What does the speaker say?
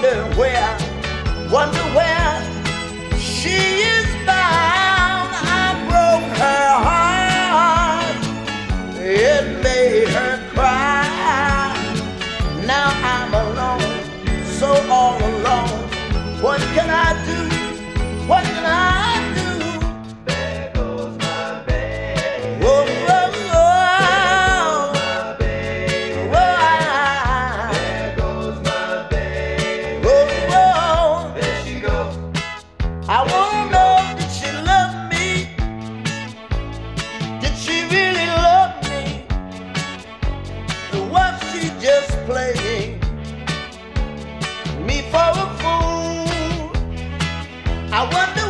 wonder where she is bound. I broke her heart, it made her cry. Now I'm alone, so all alone. What can I do? What can I do? There goes my baby. Whoa, whoa, whoa. My baby. Whoa, There goes my baby. whoa, whoa. There she goes. I wanna know, did she love me? Did she really love me? Or was she just playing me for a fool? I wonder